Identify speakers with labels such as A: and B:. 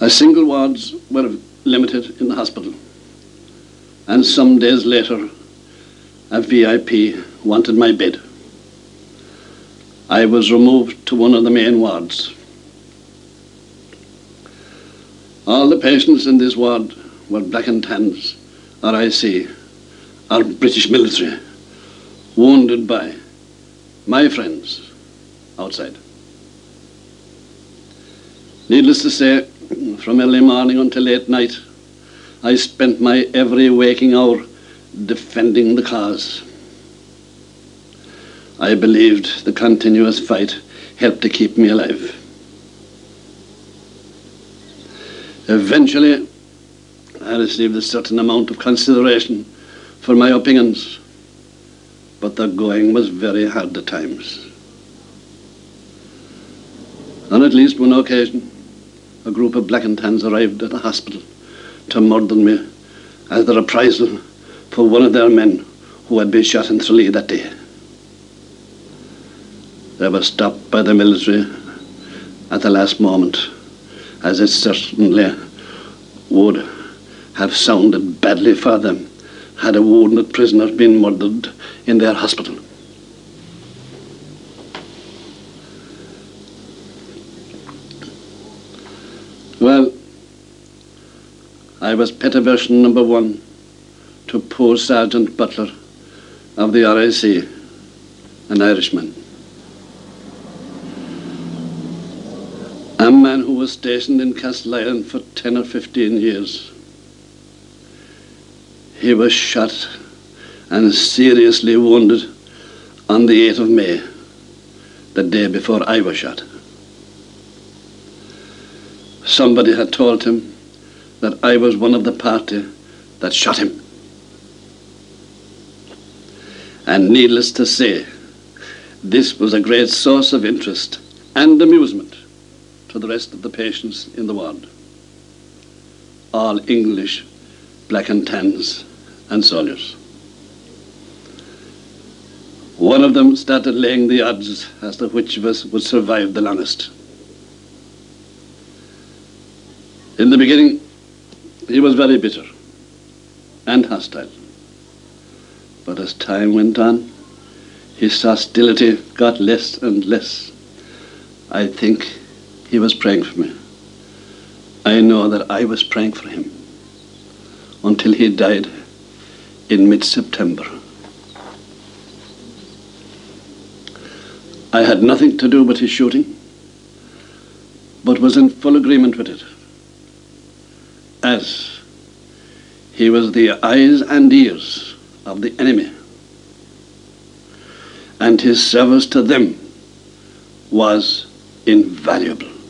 A: Single wards were limited in the hospital, and some days later, a VIP wanted my bed. I was removed to one of the main wards. All the patients in this ward were black and tans, RIC, or British military, wounded by my friends outside. Needless to say, from early morning until late night, I spent my every waking hour defending the cause. I believed the continuous fight helped to keep me alive. Eventually, I received a certain amount of consideration for my opinions, but the going was very hard at times. On at least one occasion, a group of black and tans arrived at the hospital to murder me as the reprisal for one of their men who had been shot in Tralee that day. They were stopped by the military at the last moment, as it certainly would have sounded badly for them had a wounded prisoner been murdered in their hospital. Well, I was petty version number 1 to poor Sergeant Butler of the RIC, an Irishman. A man who was stationed in Castleisland for 10 or 15 years. He was shot and seriously wounded on the 8th of May, the day before I was shot. Somebody had told him that I was one of the party that shot him. And needless to say, this was a great source of interest and amusement to the rest of the patients in the ward. All English, black and tans, and soldiers. One of them started laying the odds as to which of us would survive the longest. In the beginning, he was very bitter and hostile. But as time went on, his hostility got less and less. I think he was praying for me. I know that I was praying for him until he died in mid-September. I had nothing to do with his shooting, but was in full agreement with it, as he was the eyes and ears of the enemy, and his service to them was invaluable.